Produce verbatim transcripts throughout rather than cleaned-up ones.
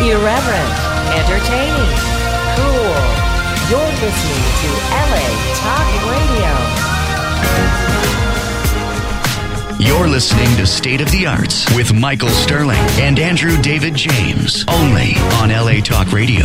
Irreverent, entertaining, cool. You're listening to L A Talk Radio. You're listening to State of the Arts with Michael Sterling and Andrew David James, only on L A Talk Radio.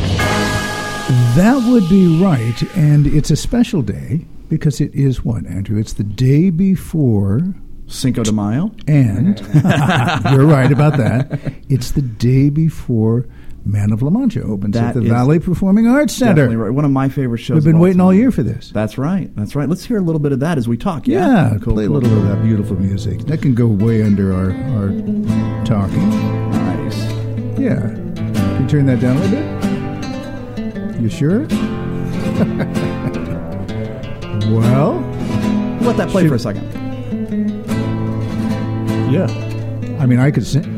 That would be right, and it's a special day because it is what, Andrew? It's the day before Cinco de Mayo. And you're right about that. It's the day before Man of La Mancha opens That at the is Valley Performing Arts Center. Definitely right. One of my favorite shows. We've been of all waiting time. all year for this. That's right. That's right. Let's hear a little bit of that as we talk. Yeah, Yeah, cool, play cool, a little cool. bit of that beautiful music. That can go way under our, our talking. Nice. Yeah. Can you turn that down a little bit? You sure? Well, Let that play Shoot. for a second. yeah. I mean, I could sing.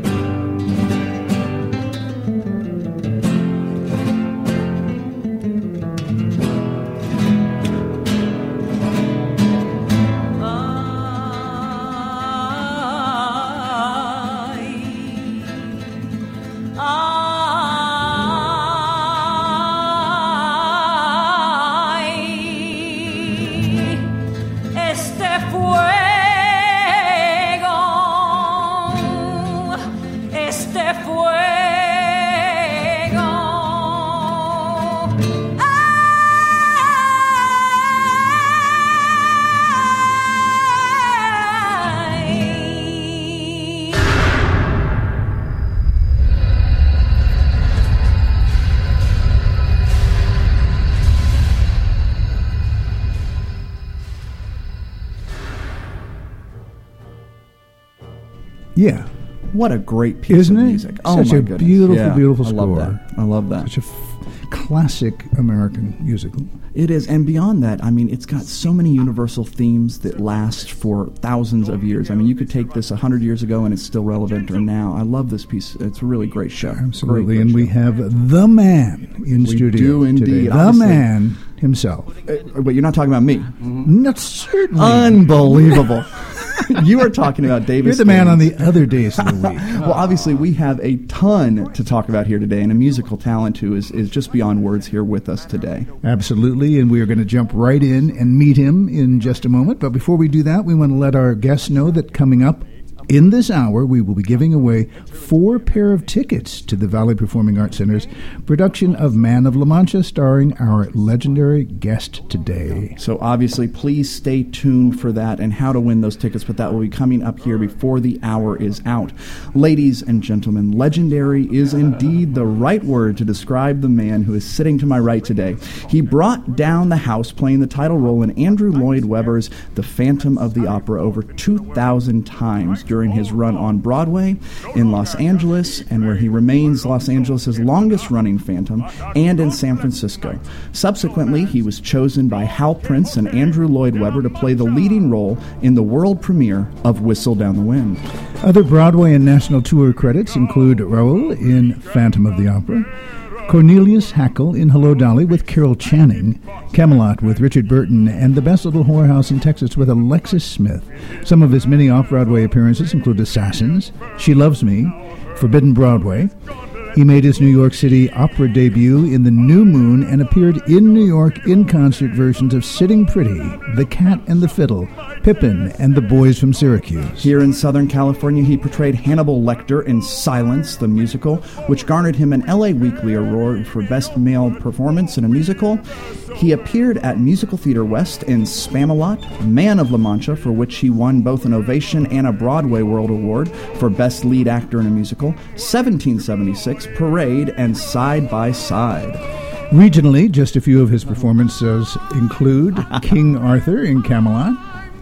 Yeah. What a great piece Isn't of it? music. Oh, Such my a goodness. beautiful, Yeah, beautiful I score. love that. I love that. Such a f- classic American musical. It is, and beyond that, I mean, it's got so many universal themes that last for thousands of years. I mean, you could take this a hundred years ago and it's still relevant or now. I love this piece. It's a really great show. Absolutely. Great, great and we show. have the man in We studio do indeed. today. The Obviously. man himself. Uh, but you're not talking about me. Not certainly. Unbelievable. You are talking about Davis. You're the man on Gaines. the other days of the week. Well, obviously, we have a ton to talk about here today, and a musical talent who is, is just beyond words here with us today. Absolutely, and we are going to jump right in and meet him in just a moment. But before we do that, we want to let our guests know that coming up in this hour, we will be giving away four pair of tickets to the Valley Performing Arts Center's production of Man of La Mancha, starring our legendary guest today. So obviously, please stay tuned for that and how to win those tickets, but that will be coming up here before the hour is out. Ladies and gentlemen, legendary is indeed the right word to describe the man who is sitting to my right today. He brought down the house playing the title role in Andrew Lloyd Webber's The Phantom of the Opera over two thousand times during his run on Broadway, in Los Angeles, and where he remains Los Angeles' longest-running Phantom, and in San Francisco. Subsequently, he was chosen by Hal Prince and Andrew Lloyd Webber to play the leading role in the world premiere of Whistle Down the Wind. Other Broadway and national tour credits include Raoul in Phantom of the Opera, Cornelius Hackle in Hello, Dolly with Carol Channing, Camelot with Richard Burton, and The Best Little Whorehouse in Texas with Alexis Smith. Some of his many off-Broadway appearances include Assassins, She Loves Me, Forbidden Broadway. He made his New York City opera debut in The New Moon and appeared in New York in concert versions of Sitting Pretty, The Cat and the Fiddle, Pippin, and The Boys from Syracuse. Here in Southern California, he portrayed Hannibal Lecter in Silence, the musical, which garnered him an L A Weekly Award for Best Male Performance in a Musical. He appeared at Musical Theater West in Spamalot, Man of La Mancha, for which he won both an Ovation and a Broadway World Award for Best Lead Actor in a Musical, seventeen seventy-six, Parade, and Side by Side. Regionally, just a few of his performances include King Arthur in Camelot,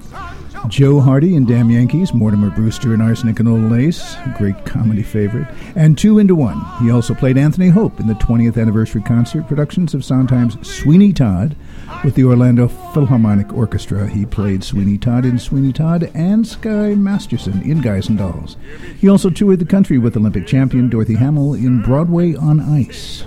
Joe Hardy in Damn Yankees, Mortimer Brewster in Arsenic and Old Lace, a great comedy favorite, and Two into One. He also played Anthony Hope in the twentieth anniversary concert productions of Sondheim's Sweeney Todd with the Orlando Philharmonic Orchestra. He played Sweeney Todd in Sweeney Todd and Sky Masterson in Guys and Dolls. He also toured the country with Olympic champion Dorothy Hamill in Broadway on Ice.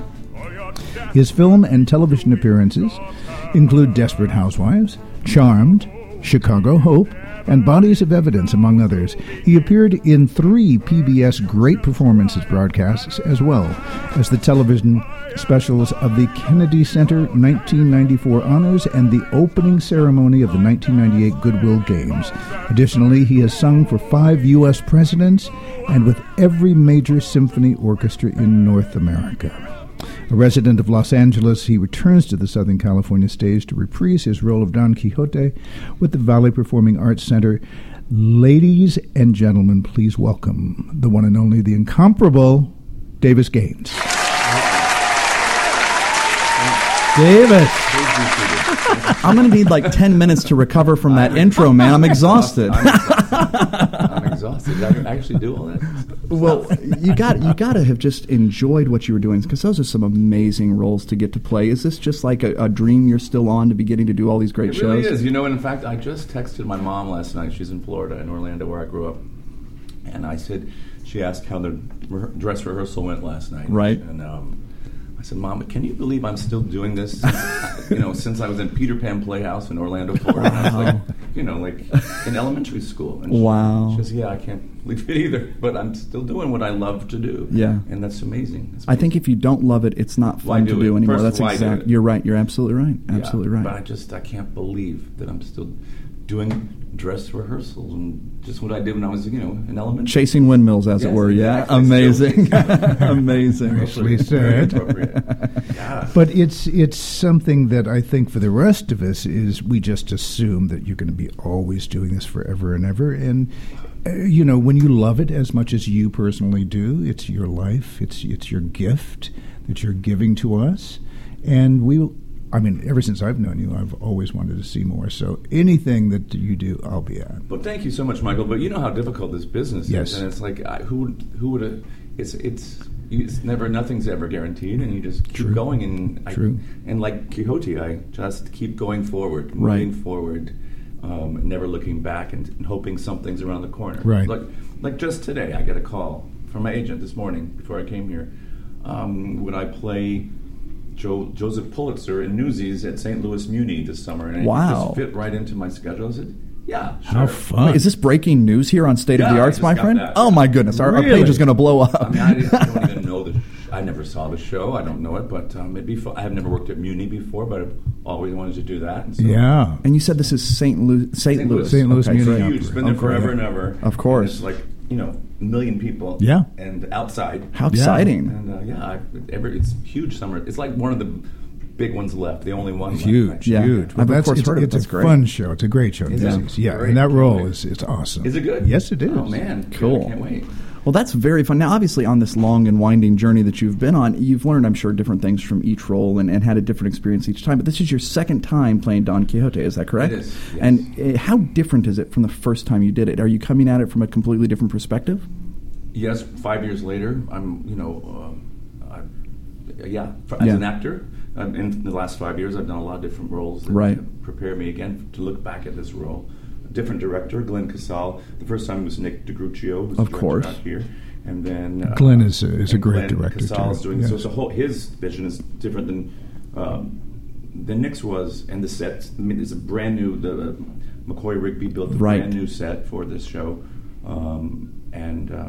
His film and television appearances include Desperate Housewives, Charmed, Chicago Hope, and Bodies of Evidence, among others. He appeared in three P B S Great Performances broadcasts, as well as the television specials of the Kennedy Center nineteen ninety-four Honors and the opening ceremony of the nineteen ninety-eight Goodwill Games. Additionally, he has sung for five U S presidents and with every major symphony orchestra in North America. A resident of Los Angeles, he returns to the Southern California stage to reprise his role of Don Quixote with the Valley Performing Arts Center. Ladies and gentlemen, please welcome the one and only, the incomparable Davis Gaines. Davis. I'm going to need like ten minutes to recover from that intro, man. I'm exhausted. I'm exhausted. I'm exhausted. Did I actually do all that? Well, you got you got to have just enjoyed what you were doing, because those are some amazing roles to get to play. Is this just like a, a dream you're still on, to be getting to do all these great it shows? It really is. You know, and in fact, I just texted my mom last night. She's in Florida, in Orlando, where I grew up. And I said, she asked how the re- dress rehearsal went last night. Right. And um, I said, Mom, can you believe I'm still doing this? you know, since I was in Peter Pan Playhouse in Orlando, Florida. And I was like, you know, like in elementary school. And she, wow. She says, yeah, I can't believe it either, but I'm still doing what I love to do. Yeah. And that's amazing. That's amazing. I think if you don't love it, it's not Why fun do to do it? anymore. First, That's why do exactly. it? You're right. You're absolutely right. Absolutely yeah, right. But I just, I can't believe that I'm still doing dress rehearsals and just what I did when I was, you know, in elementary. Chasing windmills, as yes, it were. Yeah, exactly. Amazing, amazing. Nicely said. Yeah. But it's it's something that I think for the rest of us is we just assume that you're going to be always doing this forever and ever. And uh, you know, when you love it as much as you personally do, it's your life. It's it's your gift that you're giving to us, and we. I mean, ever since I've known you, I've always wanted to see more. So anything that you do, I'll be at. Well, thank you so much, Michael. But you know how difficult this business yes. is, and it's like I, who would who would have? It's it's it's never nothing's ever guaranteed, and you just keep True. going. And I, True. And like Quixote, I just keep going forward, moving right. forward, um, never looking back, and, and hoping something's around the corner. Right. Like like just today, I got a call from my agent this morning before I came here. Um, would I play Joe, Joseph Pulitzer in Newsies at Saint Louis Muni this summer, and wow. it just fit right into my schedule. I said, yeah, sure. How fun. Wait, is this breaking news here on State Yeah, of the I Arts, just my got friend? that. Oh, my goodness. Our, Really? our page is going to blow up. I mean, I, didn't, I don't even know the. Sh- I never saw the show. I don't know it, but um, it'd be fun. I have never worked at Muni before, but I've always wanted to do that. And so Yeah. And you said this is Saint Louis. Saint Saint Louis. Louis. Saint Louis Okay, Muni so- Opera. huge. It's been there Okay. forever and ever. Of course. And it's like, you know, a million people. Yeah. And outside. How exciting. And uh, yeah, I, every, it's huge summer. It's like one of the big ones left, the only one left. Huge, actually. Yeah. huge. I've Well, of that's course it's, heard of it. it's That's a great. fun show. It's a great show. Is This it? is- yeah, Great. and that Can't role wait. is it's awesome. Is it good? Yes, it is. Oh, man. Good. Cool. I can't wait. Well, that's very fun. Now, obviously, on this long and winding journey that you've been on, you've learned, I'm sure, different things from each role and, and had a different experience each time. But this is your second time playing Don Quixote, is that correct? It is, yes. And uh, how different is it from the first time you did it? Are you coming at it from a completely different perspective? Yes, five years later, I'm, you know, uh, I, yeah, as Yeah. an actor, um, in the last five years, I've done a lot of different roles that Right. prepare me again to look back at this role. A different director, Glenn Casal. The first time was Nick DeGruccio, who's Of the director course. out here. And then uh, Glenn is a- is a and great Glenn director, Casal too. is doing Yes. so. It's a whole, his vision is different than um, than Nick's was, and the set. I mean, it's a brand new. The uh, McCoy Rigby built a Right. brand new set for this show, um, and. Uh,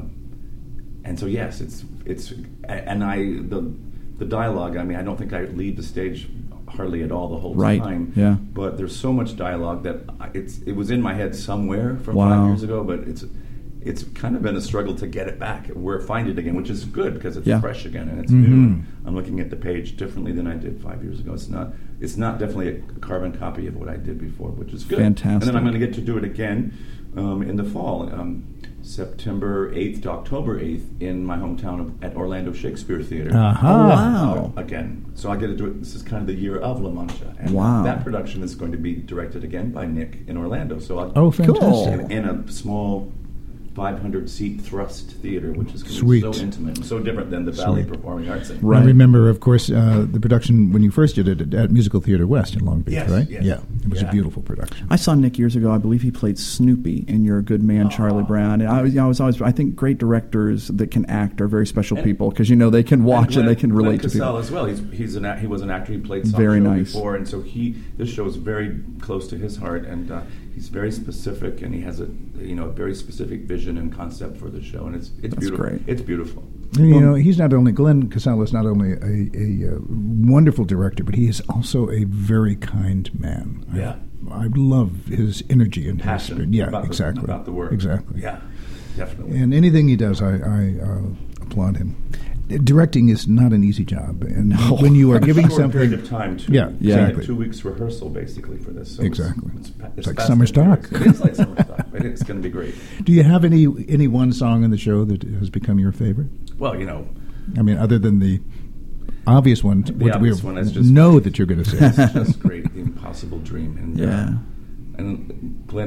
And so yes, it's it's and I the the dialogue. I mean, I don't think I lead the stage hardly at all the whole Right, time. yeah. But there's so much dialogue that I, it's it was in my head somewhere from Wow. five years ago. But it's it's kind of been a struggle to get it back, where find it again, which is good because it's Yeah. fresh again and it's Mm-hmm. new. I'm looking at the page differently than I did five years ago. It's not it's not definitely a carbon copy of what I did before, which is good. Fantastic. And then I'm going to get to do it again um, in the fall. Um, September eighth to October eighth in my hometown of, at Orlando Shakespeare Theater. Uh-huh. Oh, wow. Uh, again. So I get to do it. This is kind of the year of La Mancha. And Wow. that production is going to be directed again by Nick in Orlando. So I'll, Oh, fantastic. in, in a small five hundred seat thrust theater, which is going to Sweet. be so intimate and so different than the Valley Sweet. Performing Arts Center. Right. I remember, of course, uh, the production when you first did it at, at Musical Theater West in Long Beach, Yes, right? yes. Yeah, it was Yeah. a beautiful production. I saw Nick years ago. I believe he played Snoopy in You're a Good Man, Charlie Brown. And I was, I was always, I think great directors that can act are very special And- people because you know they can watch and, Glenn, they can relate Glenn to Cassell people. as well. He's, he's an, act- he was an actor. He played Sancho Very nice. before, and so he this show is very close to his heart, and uh, he's very specific, and he has a you know a very specific vision and concept for the show, and it's it's That's beautiful. great. It's beautiful. And, you know, he's not only Glenn Cassell is not only a, a, a wonderful director, but he is also a very kind man. Yeah. I, I love his energy and his Passion. spirit. Yeah, about exactly. The, about the work. Exactly. Yeah, definitely. And anything he does, I, I uh, applaud him. Directing is not an easy job, and when you are giving Short something, period of time too. Yeah, We had exactly. two weeks rehearsal basically for this. So Exactly. It's, it's, It's it's like fast summer and stock. furious. It is like summer stock. But it's going to be great. do you have any any one song in the show that has become your favorite? Well, you know, I mean, other than the obvious one, the which obvious we one is just know great. that you're going to say. It's just great. The Impossible Dream. And, Yeah. Uh, and Glenn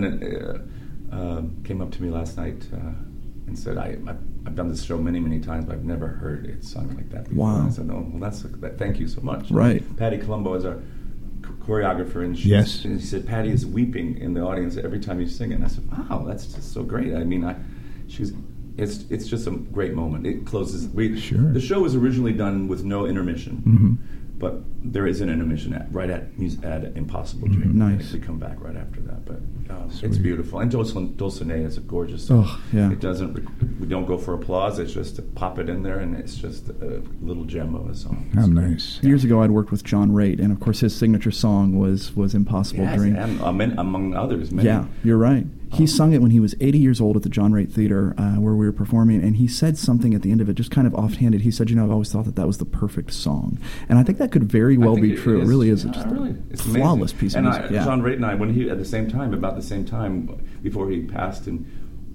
uh, uh, came up to me last night uh, and said, I, I've, I've done this show many, many times, but I've never heard it sung like that before. Wow. And I said, no, well, that's that, thank you so much. Right. And Patty Colombo is our ch- choreographer, and she, Yes. and she said, Patty is weeping in the audience every time you sing it. And I said, wow, that's just so great. I mean, I, she's... It's it's just a great moment. It closes. We, Sure. The show was originally done with no intermission, Mhm. but there is an intermission at, right at mus- at Impossible Dream. Mhm. Nice. We come back right after that, but um, it's Sweet. beautiful. And Dulcinea, Dulcinea is a gorgeous song. Oh, yeah. It doesn't. Re- we don't go for applause. It's just to pop it in there, and it's just a little gem of a song. How It's great. nice. Years ago, I'd worked with John Raitt, and of course, his signature song was was "Impossible Yes, Dream." and um, and among others, many. Yeah, you're right. He Um, sung it when he was eighty years old at the John Raitt Theater, uh, where we were performing, and he said something at the end of it, just kind of offhanded. He said, "You know, I've always thought that that was the perfect song," and I think that could very I well think be true. It, really is yeah, just really. a It's flawless amazing. piece of and music. I, yeah. John Raitt and I, when he at the same time, about the same time before he passed, and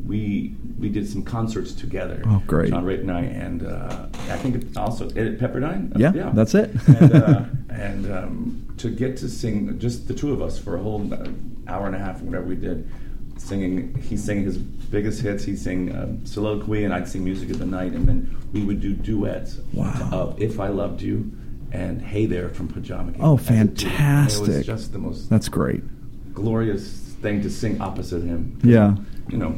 we we did some concerts together. Oh, great. John Raitt and I, and uh, I think it also at Pepperdine. Yeah, yeah, that's it. and uh, and um, to get to sing just the two of us for a whole uh, hour and a half, whatever we did. Singing, he sang his biggest hits. He sang um, Soliloquy, and I'd sing Music of the Night, and then we would do duets Wow. of "If I Loved You" and "Hey There" from Pajama King. Oh, As a duet. It fantastic. was just the most That's great. glorious thing to sing opposite him. Yeah, You know,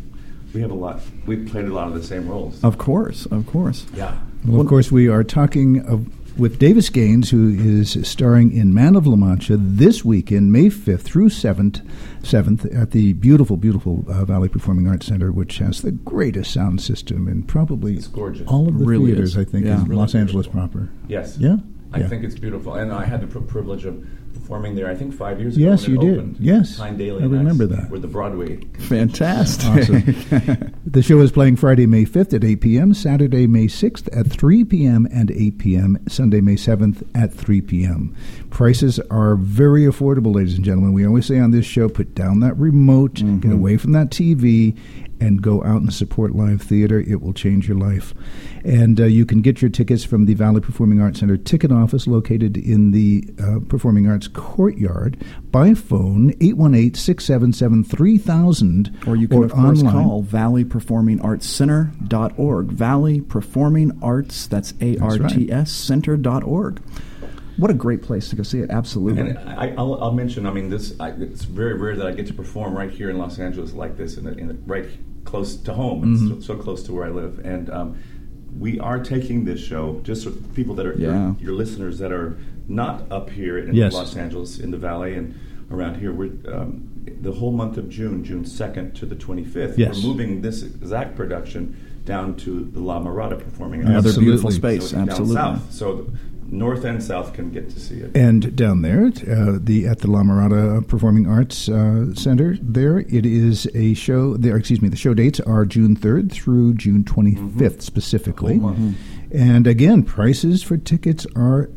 we have a lot. We played a lot of the same roles. of course, of course. Yeah. Well, of course, we are talking of, with Davis Gaines, who is starring in Man of La Mancha this weekend, May fifth through seventh, seventh at the beautiful, beautiful uh, Valley Performing Arts Center, which has the greatest sound system in probably It's gorgeous. all of the Really theaters, is. I think, Yeah. in Really Los Angeles beautiful. proper. Yes. Yeah? I Yeah. think it's beautiful, and I had the pr- privilege of performing there. I think five years ago. Yes, when you it did. opened. Yes, Tyne Daly I remember Nights that. With the Broadway. Fantastic. Awesome. The show is playing Friday, May fifth at eight p.m., Saturday, May sixth at three p.m. and eight p.m., Sunday, May seventh at three p.m. Prices are very affordable, ladies and gentlemen. We always say on this show, put down that remote, Mm-hmm. get away from that T V, and go out and support live theater. It will change your life. And uh, you can get your tickets from the Valley Performing Arts Center ticket office located in the uh, Performing Arts Courtyard by phone, eight one eight, six seven seven, three thousand, Or you can, of course, online. call valley performing arts center dot org. Valley Performing Arts, that's A R T S, center dot org. What a great place to go see it, absolutely. And I, I'll, I'll mention, I mean, this. I, it's very rare that I get to perform right here in Los Angeles like this, in, a, in a, right close to home, and Mm-hmm. so, so close to where I live. And um, we are taking this show just for people that are Yeah. your, your listeners that are not up here in Yes. Los Angeles, in the Valley, and around here. We're um, the whole month of June, June second to the twenty-fifth. Yes. We're moving this exact production down to the La Mirada Performing Arts. Another Absolutely. beautiful space, So down absolutely. south. So the north and south can get to see it. And down there, uh, the at the La Mirada Performing Arts uh, Center, there it is a show. There, excuse me, the show dates are June third through June twenty-fifth specifically. Whole month. And again, prices for tickets are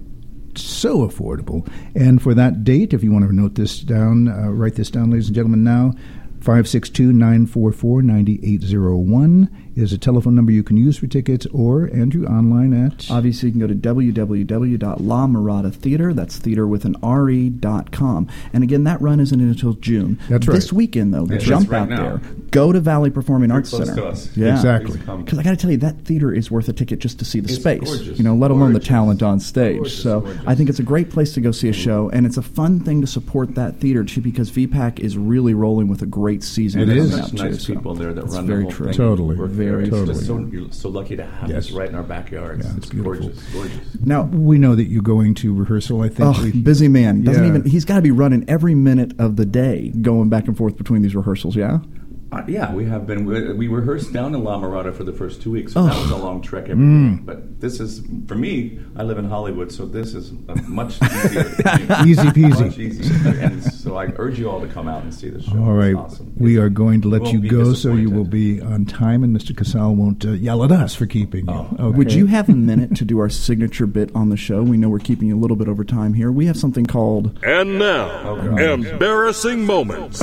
so affordable. And for that date, if you want to note this down, uh, write this down, ladies and gentlemen, now. five six two, nine four four, nine eight zero one is a telephone number you can use for tickets, or, Andrew, online at... Obviously, you can go to w w w dot La Mirada Theater, that's theater with an R E dot com. And again, that run isn't until June. That's right. This weekend, though, That's jump right out now. there. Go to Valley Performing Arts close Center. to us. Yeah. Exactly. Please come. Because I got to tell you, that theater is worth a ticket just to see the It's space, gorgeous. you know, let alone the Gorgeous. talent on stage. Gorgeous, so gorgeous. I think it's a great place to go see a show, and it's a fun thing to support that theater too, because V PAC is really rolling with a great season. It coming is. up, Such too, nice so people there that that's run very the whole true. thing. Totally. We're Very very, totally. just so, you're so lucky to have Yes. this right in our backyards. Yeah, it's it's beautiful. gorgeous, gorgeous. Now, We know that you're going to rehearsal, I think. oh, we, busy man doesn't Yeah. even. He's got to be running every minute of the day, going back and forth between these rehearsals. Yeah. Uh, yeah, we have been. We, we rehearsed down in La Mirada for the first two weeks. So Oh. that was a long trek every Mm. day. But this is, for me, I live in Hollywood, so this is a much easier. Easy peasy. Much easier. And so I urge you all to come out and see the show. All right. It's awesome. We It's- are going to let won't you be go, so you disappointed. will be on time, and Mister Casal won't uh, yell at us for keeping you. Oh. Okay. Would you have a minute to do our signature bit on the show? We know we're keeping you a little bit over time here. We have something called And now, Oh, God. embarrassing moments.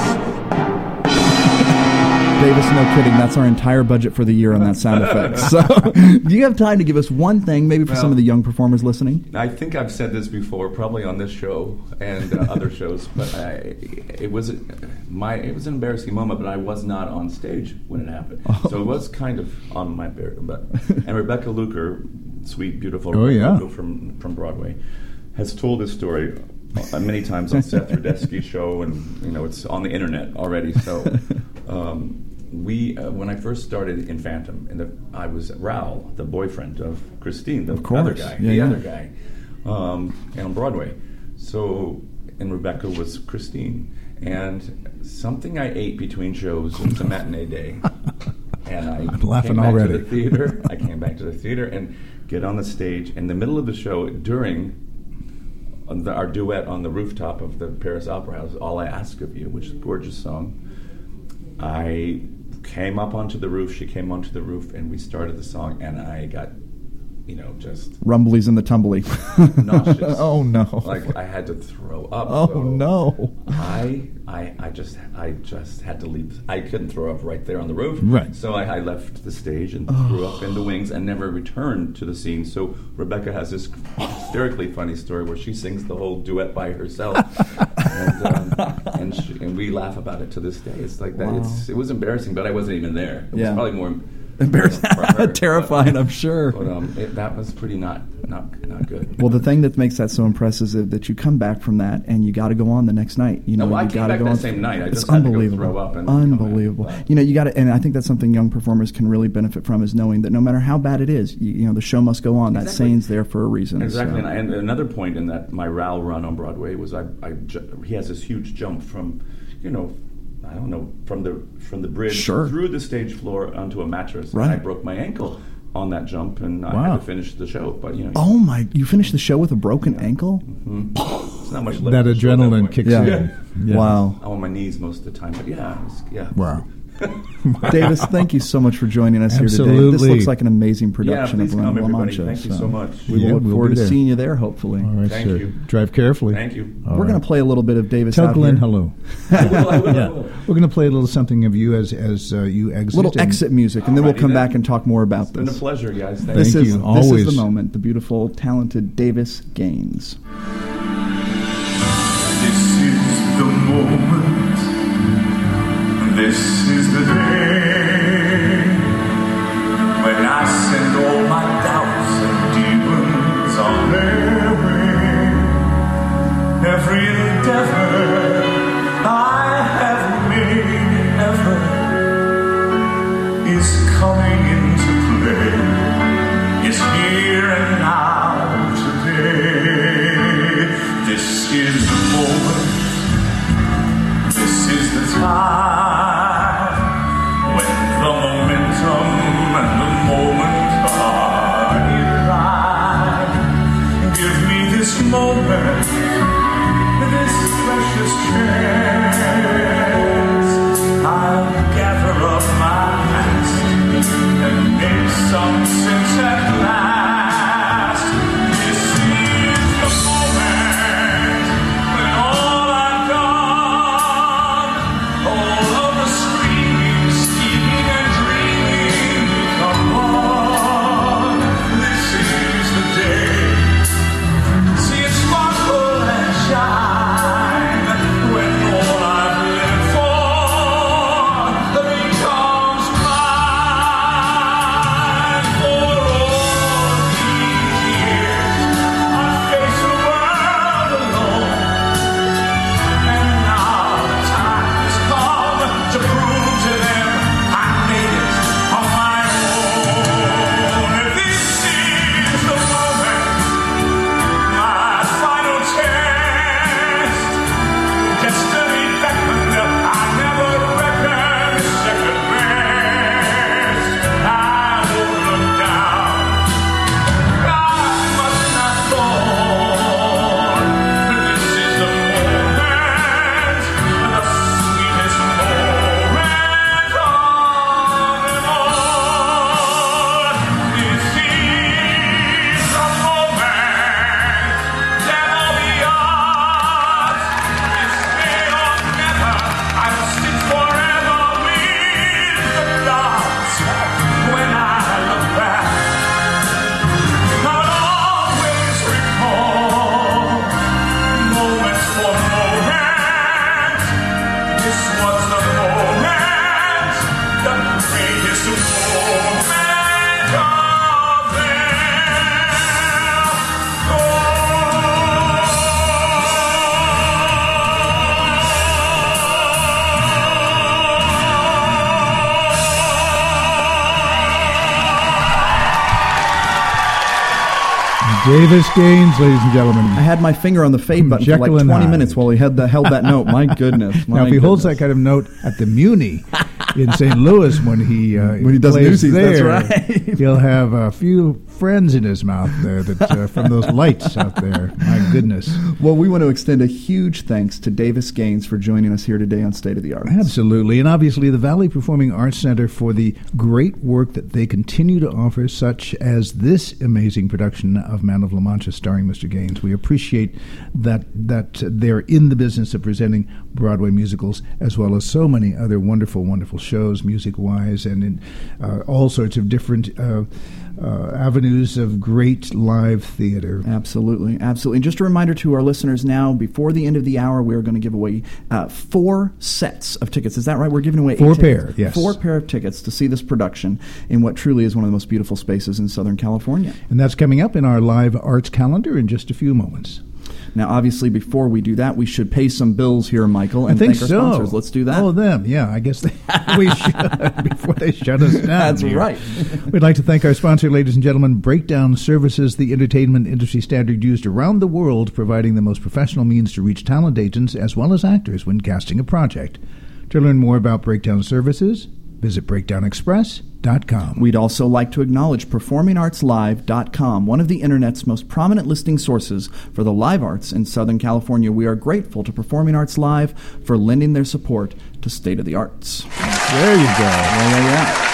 Davis, no kidding. That's our entire budget for the year on that sound effect. So, do you have time to give us one thing, maybe for Well, some of the young performers listening? I think I've said this before, probably on this show and uh, other shows, but I, it was my it was an embarrassing moment. But I was not on stage when it happened, Oh. so it was kind of on my bear. But and Rebecca Luker, sweet, beautiful Oh, Rebecca yeah. Luker from from Broadway, has told this story uh, many times on Seth Rudetsky's show, and you know it's on the internet already. So. Um, We, uh, when I first started in Phantom, and the, I was Raoul, the boyfriend of Christine, the Of course. other guy, Yeah, the yeah. other guy, um, on Broadway. So, and Rebecca was Christine, and something I ate between shows. It was a matinee day, and I I'm laughing came back already. to the theater. I came back to the theater and get on the stage in the middle of the show during. On the, our duet on the rooftop of the Paris Opera House, "All I Ask of You," which is a gorgeous song. I came up onto the roof, she came onto the roof, and we started the song, and I got, you know, just Rumblies in the tumbly. nauseous. Oh, no. Like I had to throw up. Oh, so no. I, I, I just, I just had to leave. I couldn't throw up right there on the roof. Right. So I, I left the stage and threw up in the wings and never returned to the scene. So Rebecca has this hysterically funny story where she sings the whole duet by herself, and, um, and, she, and we laugh about it to this day. It's like that. Wow. It's, it was embarrassing, but I wasn't even there. It Yeah. was probably more Embarrassing. for her, Terrifying, but- I'm sure. But um, it, that was pretty not, not, not good. Well, the thing that makes that so impressive is that you come back from that and you got to go on the next night. You know, No, I you came gotta back go that on. same night. I it's just had to go unbelievable, throw up and come back, unbelievable. but- You know, you got to, and I think that's something young performers can really benefit from is knowing that no matter how bad it is, you, you know, the show must go on. That Exactly. saying's there for a reason. Exactly, so. and, I, and another point in that my Raoul run on Broadway was I, I ju- he has this huge jump from, you know, I don't know, from the from the bridge Sure. through the stage floor onto a mattress. Right. And I broke my ankle on that jump, and I Wow. had to finish the show. But you know, Oh my! You finished the show with a broken ankle? it's not much left That to show at adrenaline point. kicks Yeah. in. Yeah. Wow. I'm on my knees most of the time, but yeah, it was, yeah. Wow. Davis, thank you so much for joining us here today. This Absolutely. looks like an amazing Yeah, production please of Run come, La everybody. Mancha. Thank you so much. We Yeah, look we'll forward be to there. seeing you there, hopefully. All right, Thank sir. you. Drive carefully. Thank you. All We're right. going to play a little bit of Davis Tell out Glenn here. hello. I will, I will, I Yeah. will. We're going to play a little something of you as as uh, you exit. Little and- exit music, and then we'll Alrighty come then. back and talk more about It's been a this. pleasure, guys. Thank This Thank you. is you. this Always. is the moment. The beautiful, talented Davis Gaines. This is the moment. This is the day when I send all my doubts and demons on their way. Every endeavor I have made ever is coming into play. It's here and now today. This is the moment. This is the time when the momentum and the moment are in line. Give me this moment, this precious chance. I'll gather up my past and make some sense at last. This is the moment. Davis Gaines, ladies and gentlemen. I had my finger on the fade button Jekyll for like and twenty Hyde. minutes while he had the, held that note. My goodness. My Now, if he goodness. holds that kind of note at the Muni in Saint Louis when he uh, When he does plays Newsies, that's there, right. he'll have a few friends in his mouth there that uh, from those lights out there. My goodness. Well, we want to extend a huge thanks to Davis Gaines for joining us here today on State of the Arts. Absolutely. And obviously the Valley Performing Arts Center for the great work that they continue to offer, such as this amazing production of Man of La Mancha starring Mister Gaines. We appreciate that that they're in the business of presenting Broadway musicals as well as so many other wonderful, wonderful shows, music-wise, and in uh, all sorts of different uh, uh, avenues of great live theater. Absolutely, absolutely. And just a reminder to our listeners now, before the end of the hour, we're going to give away uh, four sets of tickets. Is that right? We're giving away Four eight pair, tickets. yes. Four pair of tickets to see this production in what truly is one of the most beautiful spaces in Southern California. And that's coming up in our live arts calendar in just a few moments. Now, obviously, before we do that, we should pay some bills here, Michael, and I think thank our so. sponsors. Let's do that. Oh, them, yeah. I guess they, we should before they shut us down. That's here. right. We'd like to thank our sponsor, ladies and gentlemen, Breakdown Services, the entertainment industry standard used around the world, providing the most professional means to reach talent agents as well as actors when casting a project. To learn more about Breakdown Services, visit breakdown express dot com. We'd also like to acknowledge performing arts live dot com, one of the Internet's most prominent listing sources for the live arts in Southern California. We are grateful to Performing Arts Live for lending their support to State of the Arts. There you go. Yeah, yeah, yeah.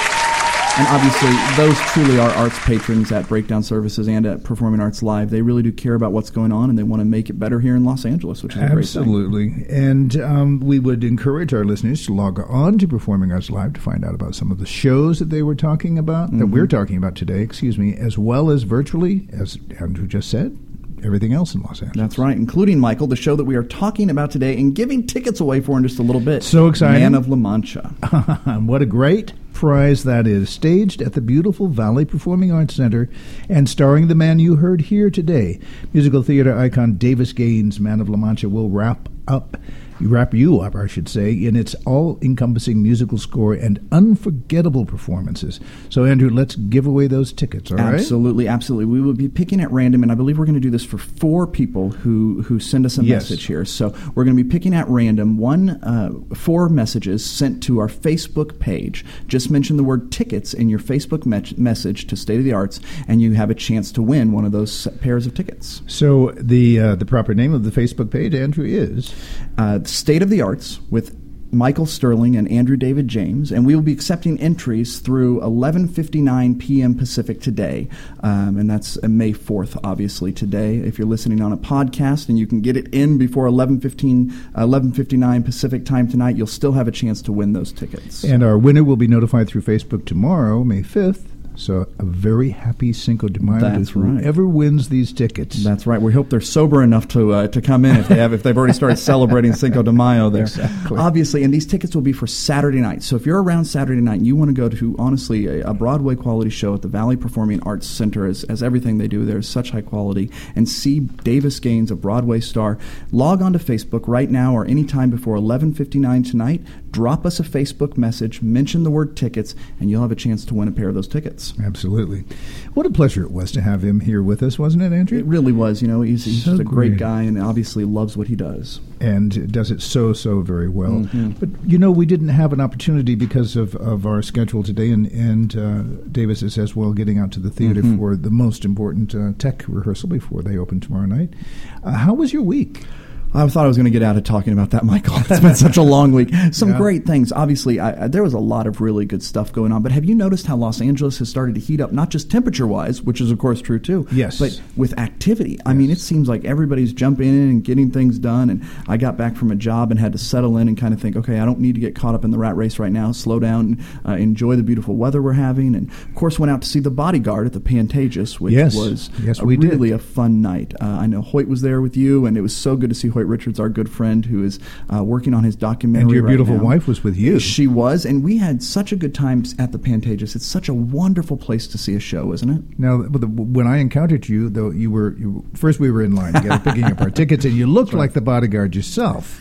And obviously, those truly are arts patrons at Breakdown Services and at Performing Arts Live. They really do care about what's going on, and they want to make it better here in Los Angeles, which is a great thing. Absolutely. And um, we would encourage our listeners to log on to Performing Arts Live to find out about some of the shows that they were talking about, Mm-hmm. that we're talking about today, excuse me, as well as virtually, as Andrew just said, everything else in Los Angeles. That's right, including, Michael, the show that we are talking about today and giving tickets away for in just a little bit. So exciting. Man of La Mancha. What a great prize that is. Staged at the beautiful Valley Performing Arts Center and starring the man you heard here today. Musical theater icon Davis Gaines, Man of La Mancha, will wrap up wrap you up, I should say, in its all-encompassing musical score and unforgettable performances. So, Andrew, let's give away those tickets, all right? Absolutely, absolutely. We will be picking at random, and I believe we're going to do this for four people who, who send us a Yes. message here. So we're going to be picking at random one, uh, four messages sent to our Facebook page. Just mention the word tickets in your Facebook me- message to State of the Arts, and you have a chance to win one of those pairs of tickets. So the uh, the proper name of the Facebook page, Andrew, is? Uh, State of the Arts with Michael Sterling and Andrew David James, and we will be accepting entries through eleven fifty-nine p.m. Pacific today, um, and that's uh, May fourth, obviously, today. If you're listening on a podcast and you can get it in before eleven fifteen, uh, eleven fifty-nine Pacific time tonight, you'll still have a chance to win those tickets. And our winner will be notified through Facebook tomorrow, May fifth. So a very happy Cinco de Mayo That's to right. whoever wins these tickets. That's right. We hope they're sober enough to uh, to come in if they have if they've already started celebrating Cinco de Mayo there. Exactly. Obviously, and these tickets will be for Saturday night. So if you're around Saturday night and you want to go to honestly a, a Broadway quality show at the Valley Performing Arts Center, as, as everything they do there is such high quality, and see Davis Gaines, a Broadway star, log on to Facebook right now or anytime before eleven fifty-nine tonight. Drop us a Facebook message, mention the word tickets, and you'll have a chance to win a pair of those tickets. Absolutely. What a pleasure it was to have him here with us, wasn't it, Andrew? It really was. You know, he's, he's So just a great great. guy and obviously loves what he does. And does it so, so very well. Mm-hmm. But, you know, we didn't have an opportunity because of, of our schedule today, and, and uh, Davis is as well getting out to the theater Mm-hmm. for the most important uh, tech rehearsal before they open tomorrow night. Uh, how was your week? I thought I was going to get out of talking about that, Michael. It's been such a long week. Some Yeah. great things. Obviously, I, I, there was a lot of really good stuff going on. But have you noticed how Los Angeles has started to heat up, not just temperature-wise, which is, of course, true, too, Yes. but with activity? I mean, it seems like everybody's jumping in and getting things done. And I got back from a job and had to settle in and kind of think, okay, I don't need to get caught up in the rat race right now. Slow down, uh, enjoy the beautiful weather we're having. And, of course, went out to see The Bodyguard at the Pantages, which Yes. was Yes, a we did. really a fun night. Uh, I know Hoyt was there with you, and it was so good to see Hoyt Richards, our good friend, who is uh, working on his documentary. And your right beautiful now. wife was with you. She was, and we had such a good time at the Pantages. It's such a wonderful place to see a show, isn't it? Now, the- the- when I encountered you, though, you were you, first we were in line together picking up our tickets, and you looked like the bodyguard yourself.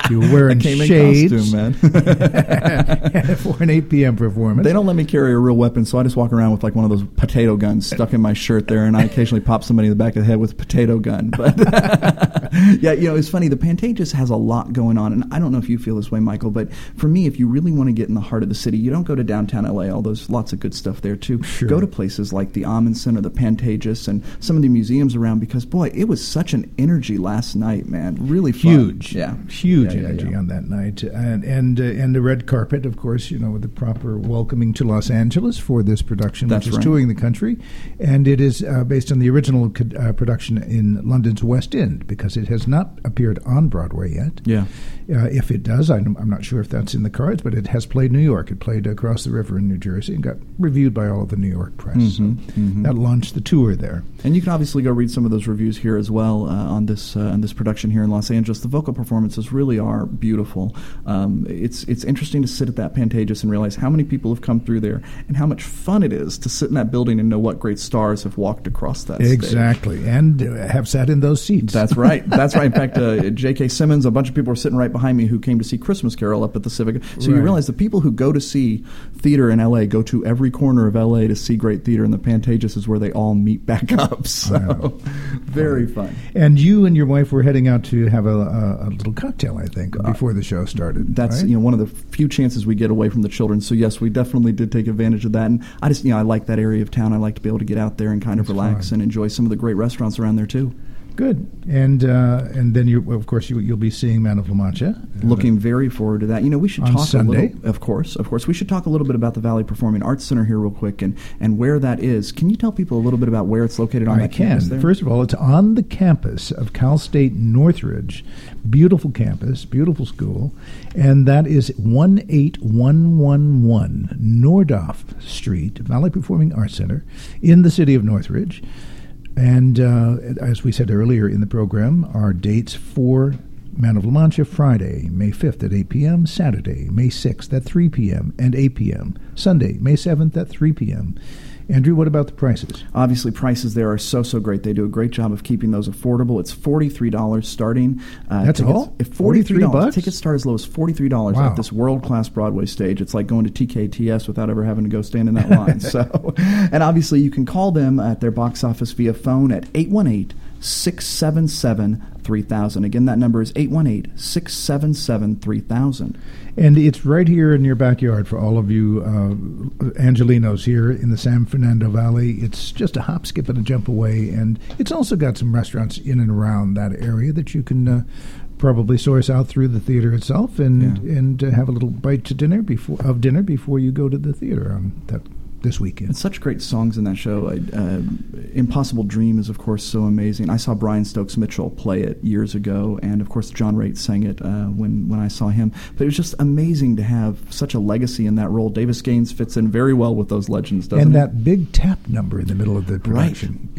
You were wearing I came shades. in costume, man. For an eight p.m. performance. They don't let me carry a real weapon, so I just walk around with like one of those potato guns stuck in my shirt there, and I occasionally pop somebody in the back of the head with a potato gun. But yeah, you know, it's funny. The Pantages has a lot going on, and I don't know if you feel this way, Michael, but for me, if you really want to get in the heart of the city, you don't go to downtown L A, although there's lots of good stuff there too. Sure. Go to places like the Amundsen or the Pantages and some of the museums around, because boy, it was such an energy last night, man. Really fun. Huge, yeah, huge yeah, yeah, energy yeah. on that night, and and uh, and the red carpet, of course, you know, with the proper welcoming to Los Angeles for this production, That's which is right. touring the country, and it is uh, based on the original co- uh, production in London's West End, because it has not appeared on Broadway yet. Yeah. Uh, if it does, I'm, I'm not sure if that's in the cards, but it has played New York. It played across the river in New Jersey and got reviewed by all of the New York press. Mm-hmm, so mm-hmm. That launched the tour there. And you can obviously go read some of those reviews here as well uh, on this uh, on this production here in Los Angeles. The vocal performances really are beautiful. Um, it's it's interesting to sit at that Pantages and realize how many people have come through there and how much fun it is to sit in that building and know what great stars have walked across that stage. Exactly, and uh, have sat in those seats. That's right. That's right. In fact, uh, J K. Simmons, a bunch of people were sitting right behind me who came to see Christmas Carol up at the Civic. So you Right. realize the people who go to see theater in L A go to every corner of L A to see great theater, and the Pantages is where they all meet back up. So Wow. very fun. And you and your wife were heading out to have a, a, a little cocktail, I think, before the show started. That's right? you know one of the few chances we get away from the children. So yes, we definitely did take advantage of that. And I just you know I like that area of town. I like to be able to get out there and kind of That's relax fun. and enjoy some of the great restaurants around there too. Good. And uh, and then you, of course, you, you'll be seeing Man of La Mancha. Uh, Looking very forward to that. You know, we should On talk Sunday? a little. Of course, of course, we should talk a little bit about the Valley Performing Arts Center here, real quick, and, and where that is. Can you tell people a little bit about where it's located on I that campus can. there? First of all, it's on the campus of Cal State Northridge. Beautiful campus, beautiful school. And that is one eight one one one Nordhoff Street, Valley Performing Arts Center, in the city of Northridge. And uh, as we said earlier in the program, our dates for Man of La Mancha: Friday, May fifth at eight p.m., Saturday, May sixth at three p.m. and eight p.m., Sunday, May seventh at three p.m. Andrew, what about the prices? Obviously, prices there are so, so great. They do a great job of keeping those affordable. It's forty-three dollars starting. Uh, That's tickets, all? If forty-three dollars. bucks? Tickets start as low as forty-three dollars Wow. at this world-class Broadway stage. It's like going to T K T S without ever having to go stand in that line. So, and obviously, you can call them at their box office via phone at eight one eight, six seven seven, three thousand. Again, that number is eight one eight, six seven seven, three thousand. And it's right here in your backyard for all of you uh, Angelinos here in the San Fernando Valley. It's just a hop, skip, and a jump away. And it's also got some restaurants in and around that area that you can uh, probably source out through the theater itself and Yeah. and uh, have a little bite to dinner before of dinner before you go to the theater on that this weekend. And such great songs in that show. I, uh, Impossible Dream is, of course, so amazing. I saw Brian Stokes Mitchell play it years ago, and, of course, John Raitt sang it uh, when, when I saw him. But it was just amazing to have such a legacy in that role. Davis Gaines fits in very well with those legends, doesn't And he? that big tap number in the middle of the production.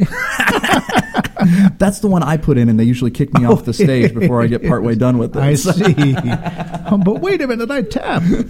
That's the one I put in, and they usually kick me off the stage before I get partway done with it. I see. Um, but wait a minute, I tap. You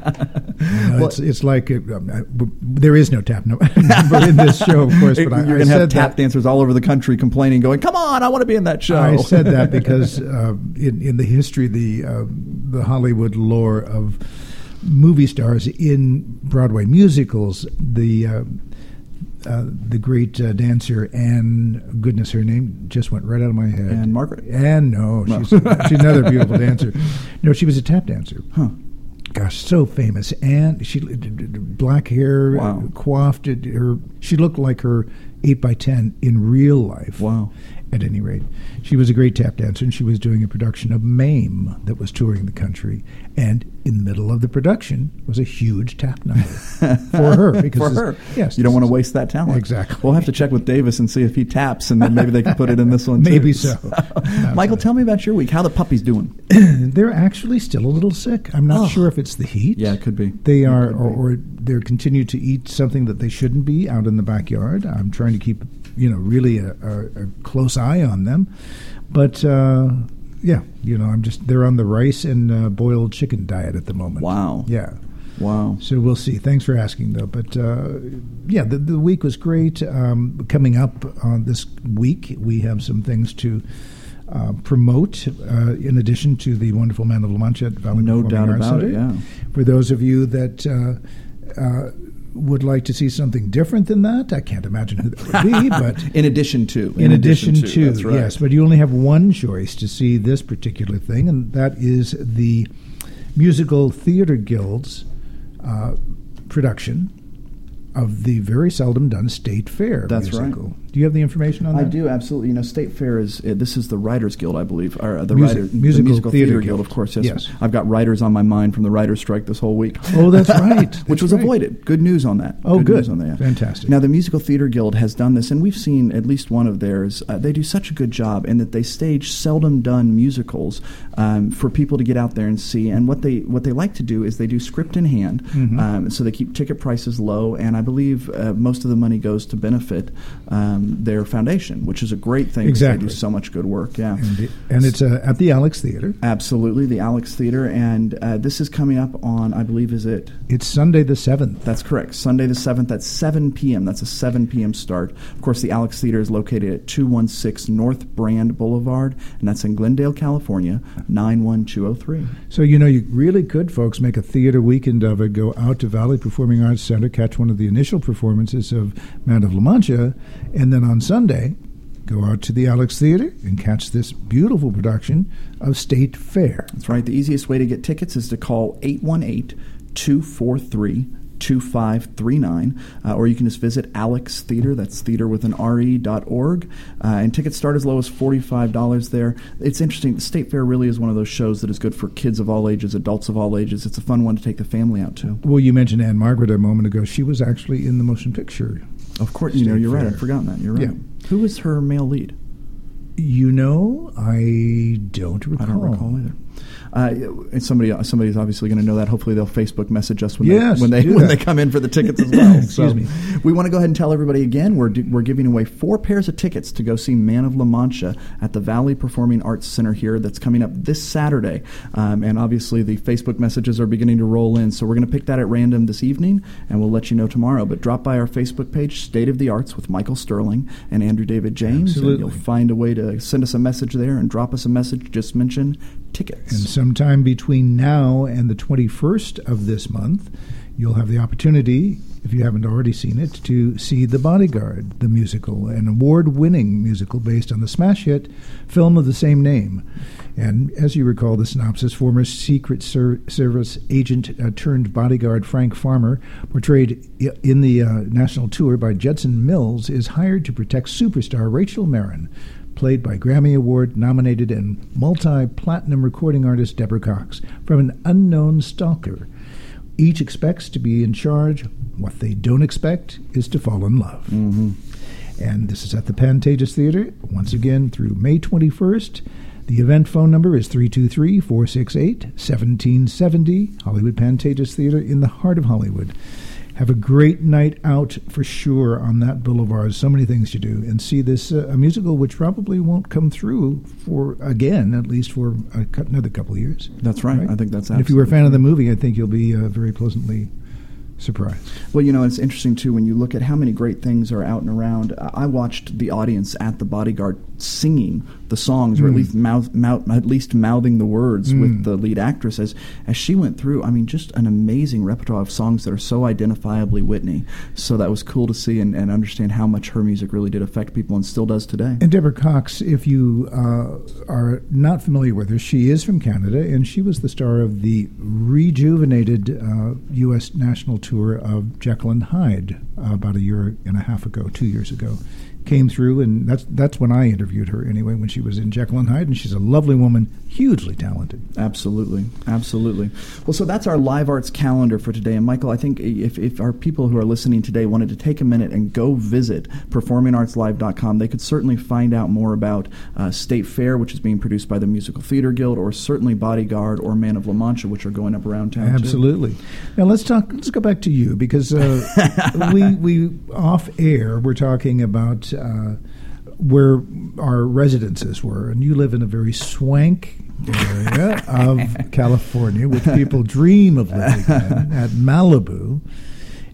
know, Well- it's, it's like, uh, um, uh, w- there is no tap number in this show, of course, but I, You're I going to have said tap that. dancers all over the country complaining, going, come on, I want to be in that show. I said that because uh, in, in the history, the uh, the Hollywood lore of movie stars in Broadway musicals, the uh, uh, the great uh, dancer Anne, goodness, her name just went right out of my head. Anne Margaret? Anne, no, No. she's, she's another beautiful dancer. No, she was a tap dancer. Huh. Gosh, so famous. And she d- d- d- black hair, Wow. coiffed. It, her she looked like her eight by ten in real life. Wow. At any rate, she was a great tap dancer, and she was doing a production of MAME that was touring the country. And in the middle of the production was a huge tap number for her. Because For this- her. yes, You don't want to this- waste that talent. Exactly. We'll have to check with Davis and see if he taps, and then maybe they can put it in this one, too. Maybe so. Michael, tell me about your week. How the puppies doing? They're actually still a little sick. I'm not Oh. sure if it's the heat. Yeah, it could be. They It are, could or, be. or they're continue to eat something that they shouldn't be out in the backyard. I'm trying to keep, you know, really a, a, a close eye on them. But uh, yeah, you know, I'm just they're on the rice and uh, boiled chicken diet at the moment. Wow. Yeah. Wow. So we'll see. Thanks for asking, though. But uh, yeah, the, the week was great. Um, coming up on this week, we have some things to uh, promote, uh, in addition to the wonderful Man of La Mancha at Valley No Performing doubt Arts about Center. it, yeah. For those of you that uh, uh, would like to see something different than that, I can't imagine who that would be, but In addition to. in, addition, to, that's right. yes, but you only have one choice to see this particular thing, and that is the Musical Theater Guild's uh, production of the very seldom done State Fair That's musical. right. Do you have the information on that? I do, absolutely. You know, State Fair is, uh, this is the Writers Guild, I believe, or uh, the, Music- writer, Musical the Musical Theater Theater, Guild. Guild, of course. Yes. Yes. I've got writers on my mind from the writer's strike this whole week. Oh, that's right. Which That's was right. avoided. Good news on that. Oh, good. news on that. yeah. Fantastic. Now, the Musical Theater Guild has done this, and we've seen at least one of theirs. Uh, they do such a good job in that they stage seldom done musicals um, for people to get out there and see. And what they what they like to do is they do script in hand, Mm-hmm. um, so they keep ticket prices low. And I believe uh, most of the money goes to benefit um, their foundation, which is a great thing. 'cause Exactly. They do so much good work. Yeah. And, the- and it's uh, at the Alex Theater. Absolutely, the Alex Theater, and uh, this is coming up on, I believe, is it? It's Sunday the seventh. That's correct. Sunday the seventh at seven p.m. That's a seven p.m. start. Of course, the Alex Theater is located at two one six North Brand Boulevard, and that's in Glendale, California, nine one two oh three. So, you know, you really could, folks, make a theater weekend of it. Go out to Valley Performing Arts Center, catch one of the initial performances of Man of La Mancha, and then on Sunday, go out to the Alex Theater and catch this beautiful production of State Fair. That's right. The easiest way to get tickets is to call eight one eight, two four three, two five three nine, uh, or you can just visit Alex Theater, that's theater with an R E dot org, uh, and tickets start as low as forty-five dollars there. It's interesting, the State Fair really is one of those shows that is good for kids of all ages, adults of all ages. It's a fun one to take the family out to. Well, you mentioned Anne Margaret a moment ago. She was actually in the motion picture. Of course, you know, State you're right, Fair. I'd forgotten that, you're right. Yeah. Who was her male lead? You know, I don't recall. I don't recall either. Uh, and somebody, somebody's obviously going to know that. Hopefully, they'll Facebook message us when Yes, they when they do when that. they come in for the tickets as well. Excuse So, me. We want to go ahead and tell everybody again we're do, we're giving away four pairs of tickets to go see Man of La Mancha at the Valley Performing Arts Center here. That's coming up this Saturday, um, and obviously the Facebook messages are beginning to roll in. So we're going to pick that at random this evening, and we'll let you know tomorrow. But drop by our Facebook page, State of the Arts with Michael Sterling and Andrew David James, Absolutely. and you'll find a way to send us a message there and drop us a message. Just mention tickets. And sometime between now and the twenty-first of this month, you'll have the opportunity, if you haven't already seen it, to see The Bodyguard, the musical, an award-winning musical based on the smash hit film of the same name. And as you recall the synopsis, former Secret Ser- Service agent uh, turned bodyguard Frank Farmer, portrayed i- in the uh, national tour by Judson Mills, is hired to protect superstar Rachel Marin, played by Grammy Award-nominated and multi-platinum recording artist Deborah Cox, from an unknown stalker. Each expects to be in charge. What they don't expect is to fall in love. Mm-hmm. And this is at the Pantages Theater, once again, through May twenty-first. The event phone number is three two three, four six eight, one seven seven zero, Hollywood Pantages Theater in the heart of Hollywood. Have a great night out for sure on that boulevard. So many things to do. And see this, uh, a musical which probably won't come through for, again, at least for a, cou- another couple of years. That's right. I think that's And if you were a fan of the absolutely movie, I think you'll be uh, very pleasantly surprised. Well, you know, it's interesting, too, when you look at how many great things are out and around. Uh, I watched the audience at The Bodyguard singing the songs, or at Mm. least mouth, mouth, at least mouthing the words Mm. with the lead actress as, as she went through. I mean, just an amazing repertoire of songs that are so identifiably Whitney. So that was cool to see and, and understand how much her music really did affect people and still does today. And Deborah Cox, if you uh, are not familiar with her, she is from Canada, and she was the star of the rejuvenated uh, U S national tour of Jekyll and Hyde uh, about a year and a half ago, two years ago. Came through, and that's that's when I interviewed her anyway, when she was in Jekyll and Hyde, and she's a lovely woman, hugely talented. Absolutely, absolutely. Well, so that's our live arts calendar for today. And Michael, I think if, if our people who are listening today wanted to take a minute and go visit performing arts live dot com, they could certainly find out more about uh, State Fair, which is being produced by the Musical Theater Guild, or certainly Bodyguard or Man of La Mancha, which are going up around town. Absolutely. Now let's talk. Let's go back to you, because uh, we we off air we're talking about uh, where our residences were, and you live in a very swank area of California, which people dream of living in, at Malibu.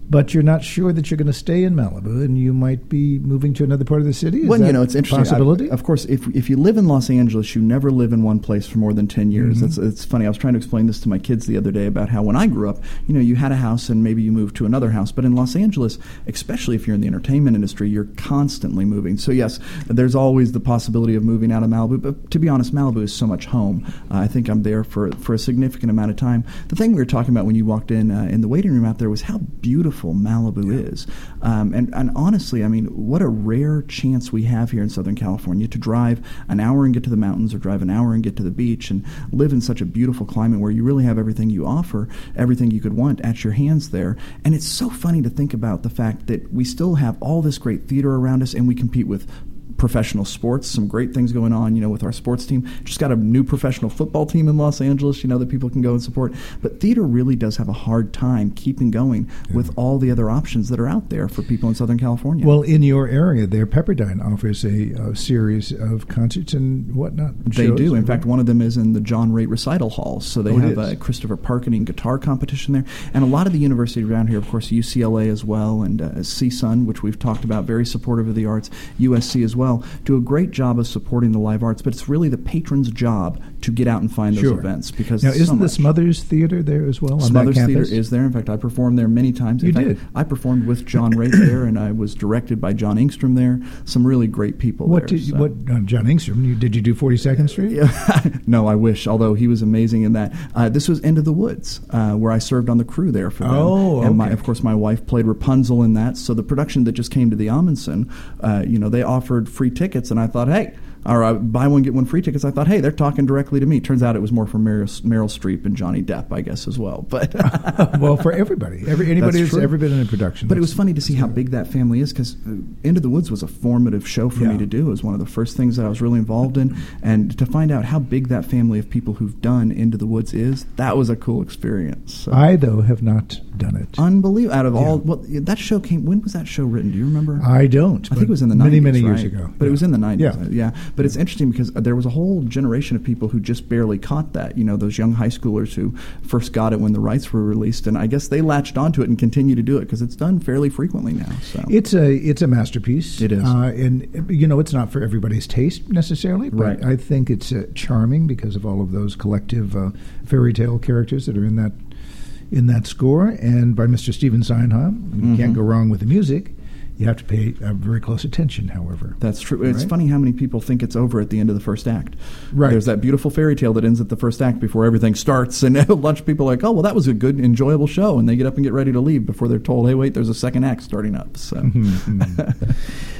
but you're not sure that you're going to stay in Malibu, and you might be moving to another part of the city. Is well, that you know, it's a interesting. possibility? I, of course, if if you live in Los Angeles, you never live in one place for more than ten years. Mm-hmm. It's it's funny. I was trying to explain this to my kids the other day about how when I grew up, you know, you had a house and maybe you moved to another house, but in Los Angeles, especially if you're in the entertainment industry, you're constantly moving. So yes, there's always the possibility of moving out of Malibu. But to be honest, Malibu is so much home. Uh, I think I'm there for for a significant amount of time. The thing we were talking about when you walked in uh, in the waiting room out there was how beautiful Malibu yeah. is. Um, and, and honestly, I mean, what a rare chance we have here in Southern California to drive an hour and get to the mountains or drive an hour and get to the beach and live in such a beautiful climate where you really have everything you offer, everything you could want at your hands there. And it's so funny to think about the fact that we still have all this great theater around us and we compete with professional sports, some great things going on, you know, with our sports team. Just got a new professional football team in Los Angeles, you know, that people can go and support. But theater really does have a hard time keeping going yeah. with all the other options that are out there for people in Southern California. Well, in your area there, Pepperdine offers a, a series of concerts and whatnot. They shows. do. In fact, one of them is in the John Raitt Recital Hall. So they oh, have a Christopher Parkening guitar competition there. And a lot of the universities around here, of course, U C L A as well, and uh, C S U N, which we've talked about, very supportive of the arts, U S C as well, do a great job of supporting the live arts, but it's really the patron's job to get out and find those sure. events. Because now, isn't so the Smothers Theater there as well? Smothers on that Theater campus? is there. In fact, I performed there many times. In you fact, did. I performed with John Raitt there, and I was directed by John Ingstrom there. Some really great people what there. Did you, so. What uh, John Ingstrom? You, did you do forty-second Street? No, I wish. Although he was amazing in that. Uh, this was End of the Woods, uh, where I served on the crew there for them. Oh, and my, okay. of course, my wife played Rapunzel in that. So the production that just came to the Amundsen, uh, you know, they offered free tickets, and I thought, hey. Or uh, buy one, get one free tickets. I thought, hey, they're talking directly to me. Turns out it was more for Meryl, Meryl Streep and Johnny Depp, I guess, as well. But well, for everybody. Every, anybody who's ever been in a production. But it was funny to see how big that family is, because End of the Woods was a formative show for yeah. me to do. It was one of the first things that I was really involved in. And to find out how big that family of people who've done Into the Woods is, that was a cool experience. So. I, though, have not done it. Unbelievable. Out of yeah. all, well, that show came, when was that show written? Do you remember? I don't. I think it was in the nineties, many, many right? years ago. But yeah. it was in the nineties. Yeah. yeah. But it's interesting because there was a whole generation of people who just barely caught that. You know, those young high schoolers who first got it when the rights were released, and I guess they latched onto it and continue to do it because it's done fairly frequently now. So it's a it's a masterpiece. It is, uh, and you know, it's not for everybody's taste necessarily, but right. I think it's uh, charming because of all of those collective uh, fairy tale characters that are in that in that score, and by Mister Stephen Sondheim. Mm-hmm. You can't go wrong with the music. You have to pay uh, very close attention, however. That's true. It's right? funny how many people think it's over at the end of the first act. Right. There's that beautiful fairy tale that ends at the first act before everything starts, and a bunch of people are like, oh, well, that was a good, enjoyable show, and they get up and get ready to leave before they're told, hey, wait, there's a second act starting up. So, mm-hmm.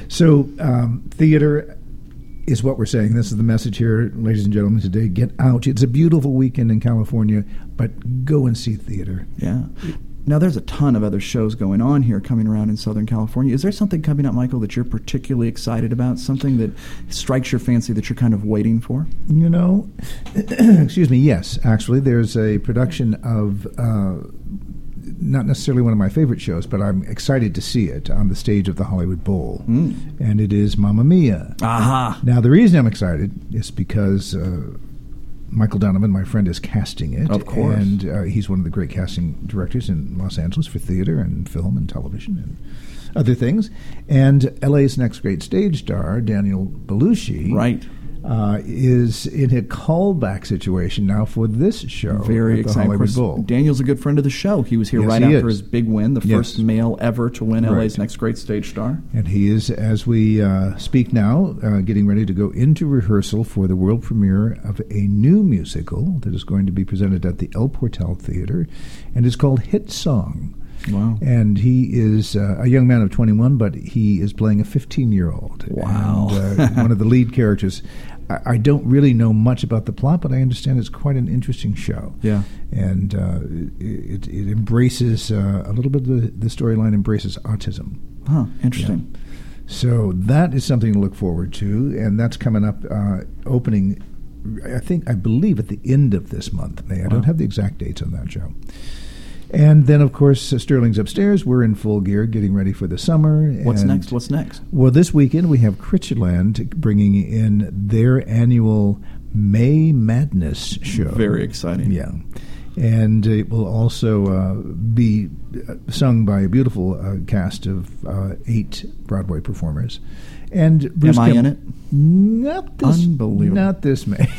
so um, theater is what we're saying. This is the message here, ladies and gentlemen, today. Get out. It's a beautiful weekend in California, but go and see theater. Yeah. Now, there's a ton of other shows going on here coming around in Southern California. Is there something coming up, Michael, that you're particularly excited about, something that strikes your fancy that you're kind of waiting for? You know, excuse me, yes, actually. There's a production of, uh, not necessarily one of my favorite shows, but I'm excited to see it on the stage of the Hollywood Bowl. Mm. And it is Mamma Mia. Aha! Now, the reason I'm excited is because... Uh, Michael Donovan, my friend, is casting it. Of course. And uh, he's one of the great casting directors in Los Angeles for theater and film and television and other things. And L A's next great stage star, Daniel Belushi, right. uh, is in a callback situation now for this show. Very at the exciting. Hollywood Bowl. Daniel's a good friend of the show. He was here yes, right he after is. his big win, the yes. first male ever to win right. L A's next great stage star. And he is, as we uh, speak now, uh, getting ready to go into rehearsal for the world premiere of a new musical that is going to be presented at the El Portal Theater, and it's called Hit Song. Wow. And he is uh, a young man of twenty-one, but he is playing a fifteen-year-old. Wow. And, uh, one of the lead characters. I, I don't really know much about the plot, but I understand it's quite an interesting show. Yeah. And uh, it, it embraces, uh, a little bit of the, the storyline embraces autism. Huh, interesting. Yeah. So that is something to look forward to, and that's coming up, uh, opening, I think, I believe at the end of this month, May. I Wow. don't have the exact dates on that show. And then, of course, uh, Sterling's upstairs. We're in full gear, getting ready for the summer. What's and, next? What's next? Well, this weekend we have Critchland bringing in their annual May Madness show. Very exciting. Yeah. And it will also uh, be sung by a beautiful uh, cast of uh, eight Broadway performers. And Bruce Am I Kim- in it? Not this, Unbelievable. Not this May.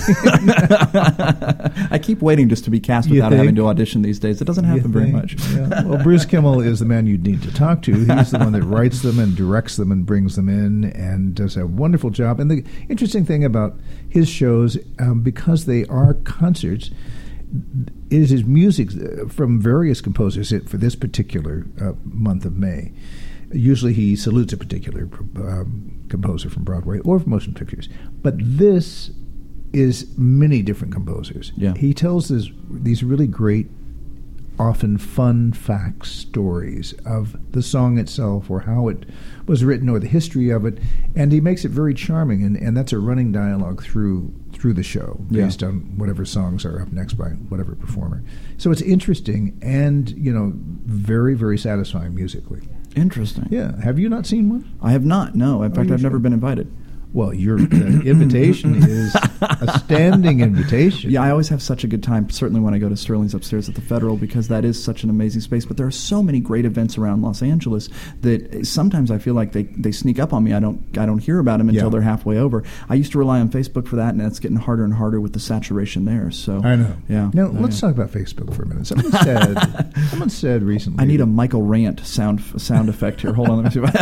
I keep waiting just to be cast You without think? having to audition these days. It doesn't happen You very think? much. Yeah. Well, Bruce Kimmel is the man you'd need to talk to. He's the one that writes them and directs them and brings them in and does a wonderful job. And the interesting thing about his shows, um, because they are concerts, is his music from various composers for this particular uh, month of May. Usually he salutes a particular um, composer from Broadway or from motion pictures. But this is many different composers. Yeah. He tells this, these really great, often fun fact stories of the song itself or how it was written or the history of it. And he makes it very charming. And, and that's a running dialogue through through the show based Yeah. on whatever songs are up next by whatever performer. So it's interesting and, you know, very, very satisfying musically. Interesting. Yeah. Have you not seen one? I have not, no. In Oh, fact, you I've never should. been invited. Well, your uh, invitation is a standing invitation. Yeah, I always have such a good time, certainly when I go to Sterling's upstairs at the Federal, because that is such an amazing space. But there are so many great events around Los Angeles that sometimes I feel like they, they sneak up on me. I don't I don't hear about them until Yeah. they're halfway over. I used to rely on Facebook for that, and it's getting harder and harder with the saturation there. So I know. Yeah. Now, Oh, let's yeah. talk about Facebook for a minute. Someone said, someone said recently. I need a Michael Rant sound sound effect here. Hold on, let me see.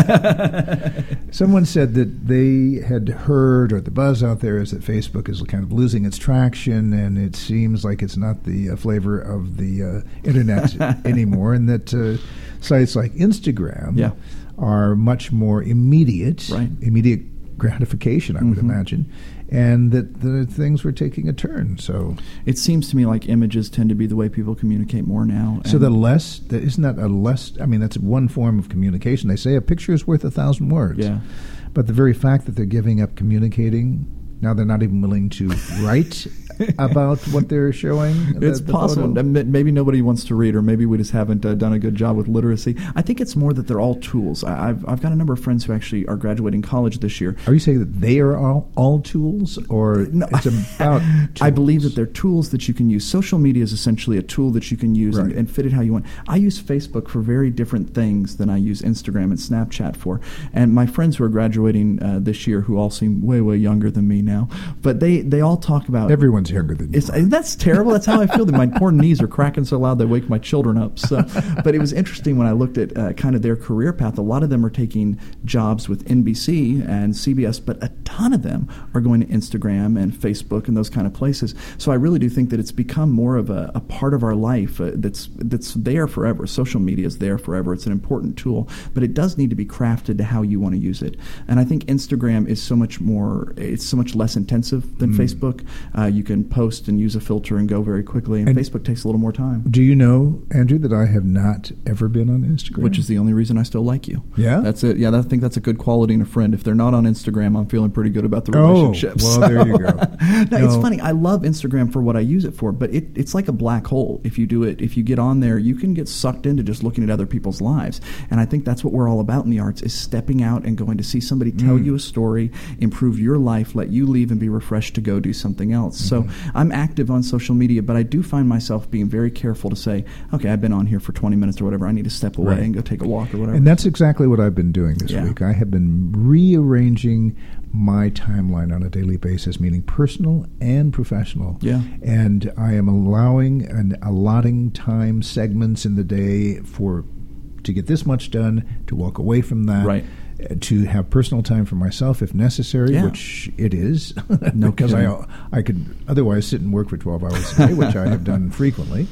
If Someone said that they had heard, or the buzz out there is that Facebook is kind of losing its traction, and it seems like it's not the uh, flavor of the uh, internet anymore, and that uh, sites like Instagram Yeah. are much more immediate, Right. immediate gratification, I would Mhm. imagine, and that the things were taking a turn. So, It seems to me like images tend to be the way people communicate more now. so and- the less, that isn't that a less? I mean, that's one form of communication. They say a picture is worth a thousand words. Yeah. But the very fact that they're giving up communicating, now they're not even willing to write about what they're showing. It's the- the possible. photo. M- Maybe nobody wants to read, or maybe we just haven't uh, done a good job with literacy. I think it's more that they're all tools. I, I've I've got a number of friends who actually are graduating college this year. Are you saying that they are all, all tools, or No, it's about tools? I believe that they're tools that you can use. Social media is essentially a tool that you can use and, Right. and fit it how you want. I use Facebook for very different things than I use Instagram and Snapchat for. And my friends who are graduating uh, this year, who all seem way, way younger than me now, but they, they all talk about... Everyone's younger than you. It's, that's terrible. That's how I feel. That my poor knees are cracking so loud they wake my children up. So, but it was interesting when I looked at uh, kind of their career path. A lot of them are taking jobs with N B C and C B S, but a ton of them are going to Instagram and Facebook and those kind of places. So I really do think that it's become more of a, a part of our life uh, that's that's there forever. Social media is there forever. It's an important tool, but it does need to be crafted to how you want to use it. And I think Instagram is so much more. It's so much less intensive than Mm. Facebook. Uh, you can post and use a filter and go very quickly, and, And- Facebook takes a little more time. Do you know, Andrew, that I have not ever been on Instagram? Which is the only reason I still like you. Yeah? That's it. Yeah, I think that's a good quality in a friend. If they're not on Instagram, I'm feeling pretty good about the Oh, relationship. well, So- there you go. no, it's No. funny. I love Instagram for what I use it for, but it, it's like a black hole. If you do it, if you get on there, you can get sucked into just looking at other people's lives. And I think that's what we're all about in the arts, is stepping out and going to see somebody tell Mm. you a story, improve your life, let you leave and be refreshed to go do something else. So Mm-hmm. I'm active on social media, but I do find myself being very careful to say, okay, I've been on here for twenty minutes or whatever. I need to step away Right. and go take a walk or whatever. And that's exactly what I've been doing this Yeah. week. I have been rearranging my timeline on a daily basis, meaning personal and professional. Yeah. And I am allowing and allotting time segments in the day for to get this much done, to walk away from that. Right. uh, To have personal time for myself if necessary, Yeah. which it is, No because I kidding. I could otherwise sit and work for twelve hours a day, which I have done frequently.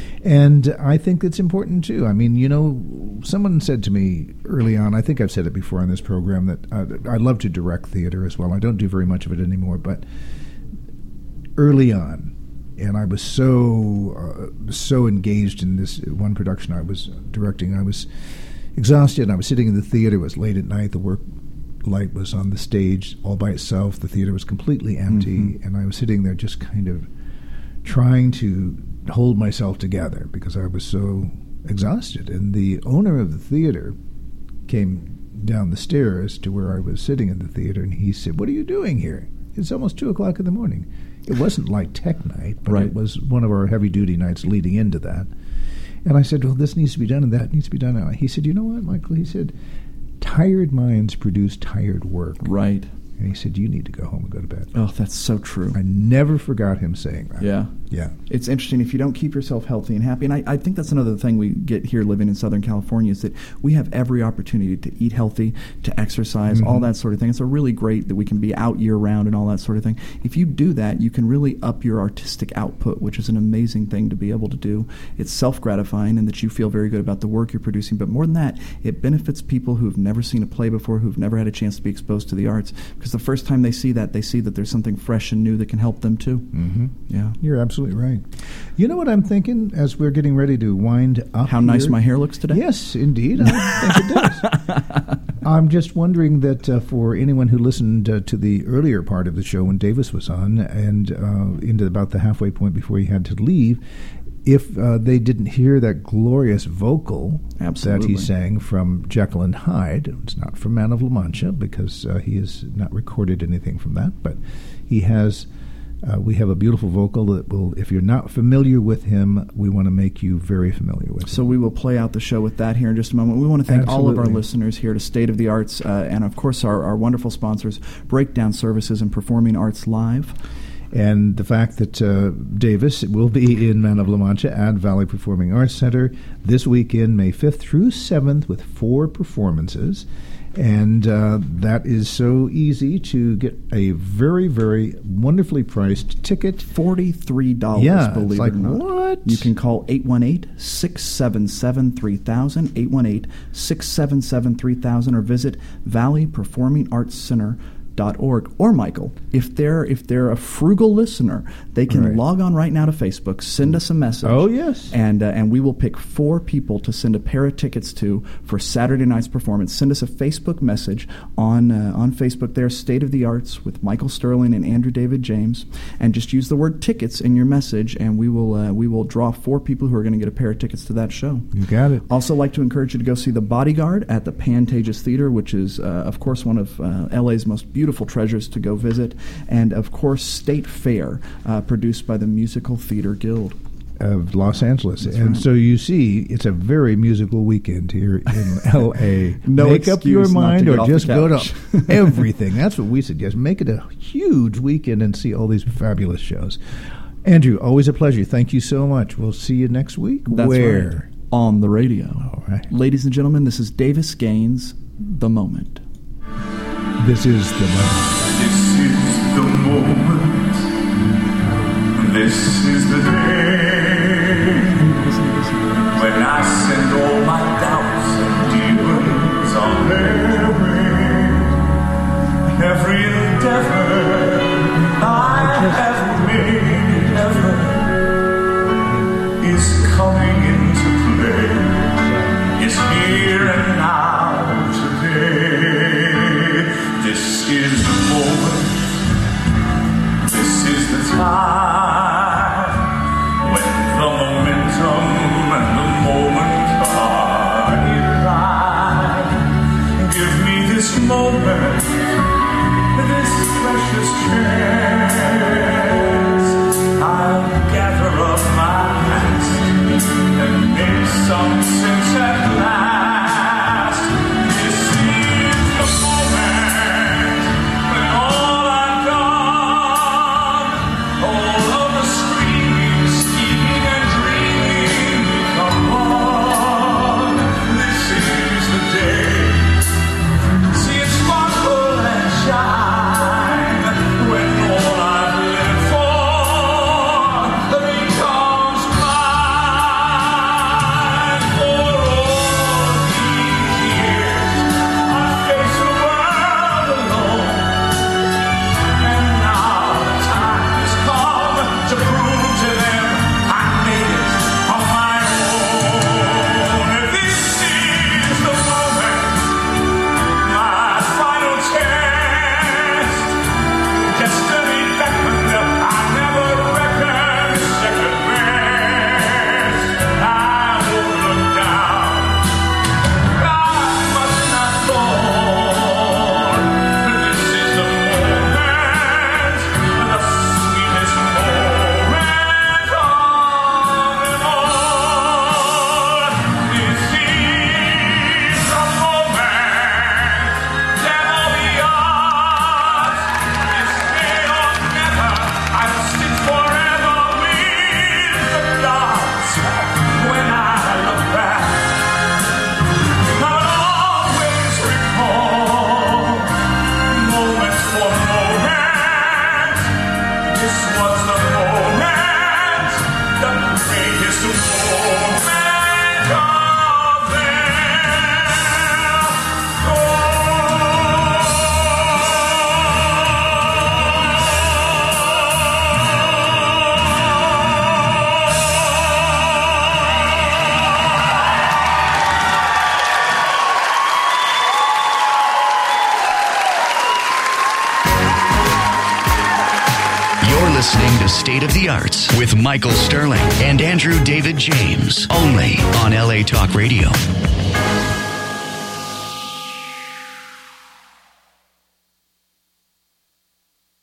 And I think it's important, too. I mean, you know, someone said to me early on, I think I've said it before on this program, that uh, I love to direct theater as well. I don't do very much of it anymore, but early on, and I was so, uh, so engaged in this one production I was directing, I was exhausted, and I was sitting in the theater. It was late at night. The work light was on the stage all by itself. The theater was completely empty, Mhm. and I was sitting there just kind of trying to hold myself together because I was so exhausted. And the owner of the theater came down the stairs to where I was sitting in the theater, and he said, "What are you doing here? It's almost two o'clock in the morning." It wasn't like Tech Night, but Right. it was one of our heavy-duty nights leading into that. And I said, well, this needs to be done and that needs to be done. And he said, you know what, Michael? He said, tired minds produce tired work. Right. And he said, you need to go home and go to bed. Oh, that's so true. I never forgot him saying that. Yeah. Yeah. It's interesting if you don't keep yourself healthy and happy. And I, I think that's another thing we get here living in Southern California is that we have every opportunity to eat healthy, to exercise, Mm-hmm. all that sort of thing. It's a really great that we can be out year-round and all that sort of thing. If you do that, you can really up your artistic output, which is an amazing thing to be able to do. It's self-gratifying in that you feel very good about the work you're producing. But more than that, it benefits people who've never seen a play before, who've never had a chance to be exposed to the arts. Because the first time they see that, they see that there's something fresh and new that can help them too. Mm-hmm. Yeah. You're absolutely right. You know what I'm thinking as we're getting ready to wind up? How nice here? my hair looks today? Yes, indeed. I think it does. I'm just wondering that uh, for anyone who listened uh, to the earlier part of the show when Davis was on and uh, into about the halfway point before he had to leave, if uh, they didn't hear that glorious vocal Absolutely. that he sang from Jekyll and Hyde, it's not from Man of La Mancha because uh, he has not recorded anything from that, but he has... Uh, we have a beautiful vocal that will, if you're not familiar with him, we want to make you very familiar with him. So we will play out the show with that here in just a moment. We want to thank all of our Absolutely. listeners here to State of the Arts uh, and, of course, our, our wonderful sponsors, Breakdown Services and Performing Arts Live. And the fact that uh, Davis will be in Man of La Mancha at Valley Performing Arts Center this weekend, May fifth through seventh, with four performances. And uh, that is so easy to get a very, very wonderfully priced ticket. forty-three dollars, Yeah, believe it's like, it or not. what? You can call eight one eight, six seven seven, three thousand, eight one eight, six seven seven, three thousand, or visit Valley Performing Arts Center. Dot org. Or Michael, if they're if they're a frugal listener, they can Right. log on right now to Facebook, send us a message. Oh, yes. and uh, and we will pick four people to send a pair of tickets to for Saturday night's performance. Send us a Facebook message on uh, on Facebook there, State of the Arts with Michael Sterling and Andrew David James, and just use the word tickets in your message, and we will uh, we will draw four people who are going to get a pair of tickets to that show. You got it. Also like to encourage you to go see The Bodyguard at the Pantages Theater, which is, uh, of course, one of uh, L A's most beautiful treasures to go visit. And, of course, State Fair, uh, produced by the Musical Theater Guild. Of Los Angeles. That's and right. so you see, it's a very musical weekend here in L A. No Make up your excuse not to mind get or off the just go couch. to everything. That's what we suggest. Make it a huge weekend and see all these fabulous shows. Andrew, always a pleasure. Thank you so much. We'll see you next week. That's Where? right. On the radio. All right. Ladies and gentlemen, this is Davis Gaines, The Moment. This is the moment. This is the moment. This is the day when I send all my doubts and demons on their way. Every endeavor I have made ever is coming into play. It's here and now today. This is the moment. This is the time This was the moment, the greatest moment of You're listening to State of the Arts with Michael Sterling and Andrew David James, only on L A Talk Radio.